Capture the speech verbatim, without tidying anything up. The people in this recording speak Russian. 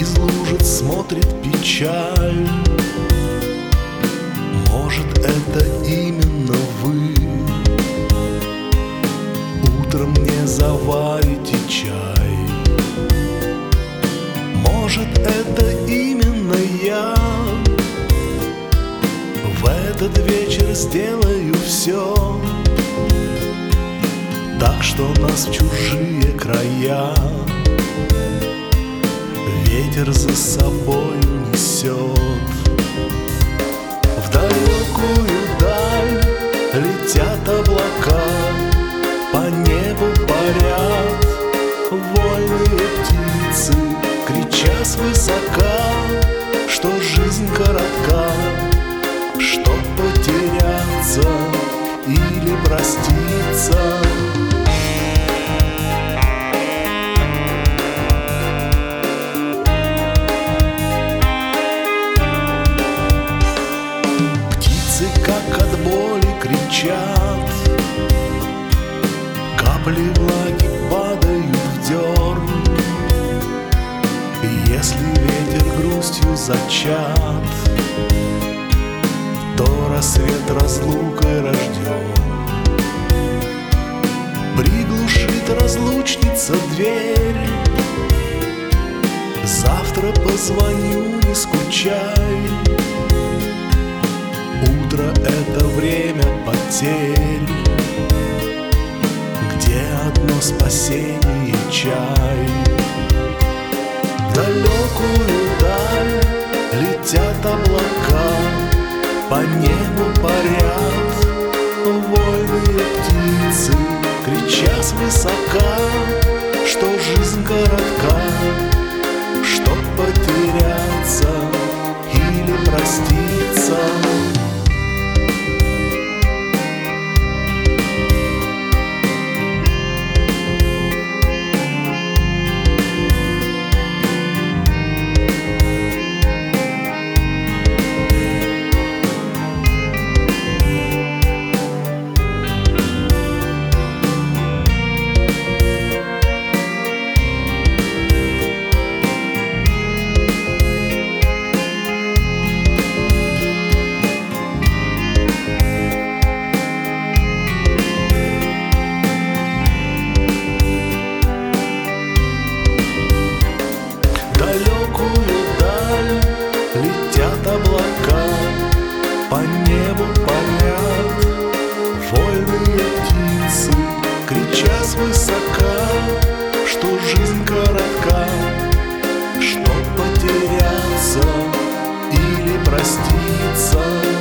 из лужиц смотрит печаль. Может, это именно вы утром не заварите чай. Может, это именно я в этот вечер сделаю все, так что нас в чужие края ветер за собой несет. В далекую даль летят облака, по небу парят вольные птицы, крича свысока, что жизнь коротка, чтоб потеряться или проститься. Птицы как от боли кричат, капли влаги падают в дерн. Если ветер грустью зачат, то рассвет разлукой рожден. Приглушит разлучница дверь, завтра позвоню, не скучай. Утро — это время потерь, где одно спасение — чай. В далекую даль летят облака, по небу парят вольные птицы, крича свысока, что жизнь коротка, чтоб потеряться или проститься. Летят облака, по небу парят вольные птицы, крича свысока, что жизнь коротка, чтоб потеряться или проститься.